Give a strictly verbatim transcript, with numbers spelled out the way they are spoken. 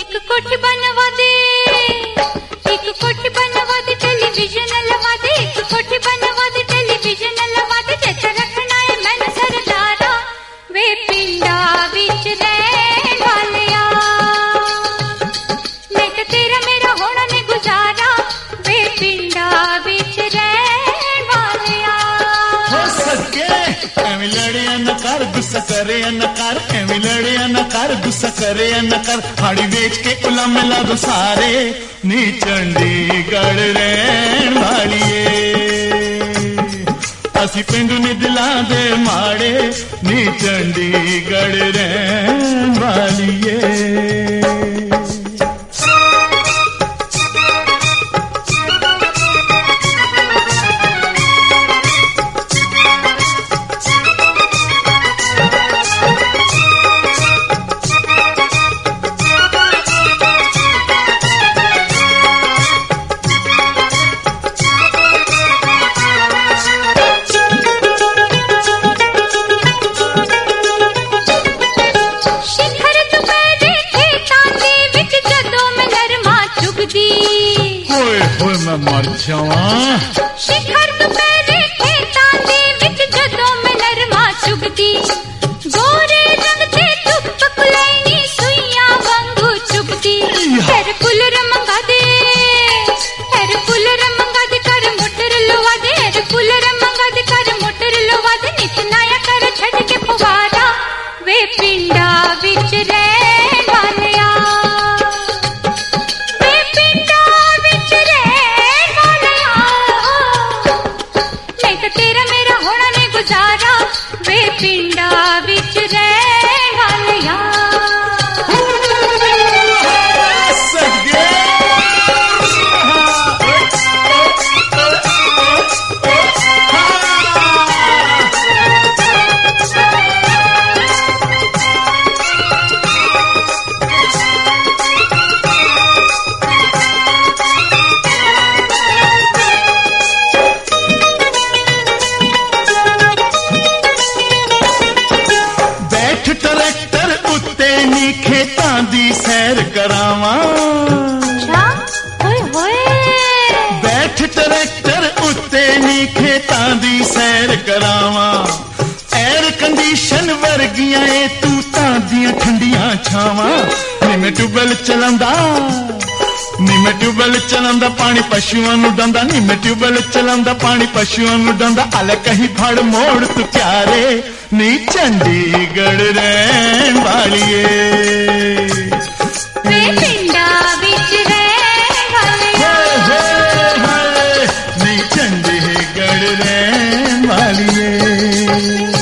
एक कोठी बनवा दे, एक कोठी बनवा दे, टेलीविजन लवा दे, एक कोठी बनवा दे, टेलीविजन लवा दे, जैसा रखना है मैंने सरदारा वे पिंडा विच रहन वालिया, नहीं तो तेरा मेरा होना ने गुजारा वे पिंडा विच रहन वालिया। हो सके एवें लड़िया न कर, गुस्सा करे न कर, एवें लड़िया न कर, गुस्सा करे न कर, हाड़ी बेच के उला मिला दो सारे नी चंडीगढ़ रहन वालिए, असी पिंडू नी दिला दे माड़े नी चंडीगढ़ रहन वालिए। मैं मर जावा शिखर दुपहरे खेतां दे विच जदों मैं नरमा चुगदी, गोरे रंग ते धुप कुलैनी सुइयां वांगू चुगदी, हेर फुलर मंगा दे, हेर फुलर मंगा दे, कर मोटर लवा दे, हेर फुलर मंगा दे, कर मोटर लवा दे, नित नया कर छड़ के फवारा वे पिंडा विच रहन वालिया, वे पिंडा विच रहन वालिया, नहीं तो तेरा मेरा होना ने गुजारा वे पिंडा विच रहन वालिया। खेतां दी सैर करावा, बैठ ट्रैक्टर उत्ते नी खेतां दी सैर करावा, एयर कंडीशन वर्गियां ए तूतां दियां ठंडियां छावां, नी मैं ट्यूबवेल चलांदा, नी मैं ट्यूबवेल चलांदा, पानी पशुआं नूं डंदा, नी मैं ट्यूबवेल चलांदा, पानी पशुआं नूं डंदा, अल कहीं फड़ मोड़ तू प्यारे नी चंडीगढ़ रहन वालिए, वे पिंडा विच रहन वालिया, नी चंडीगढ़ रहन वालिए।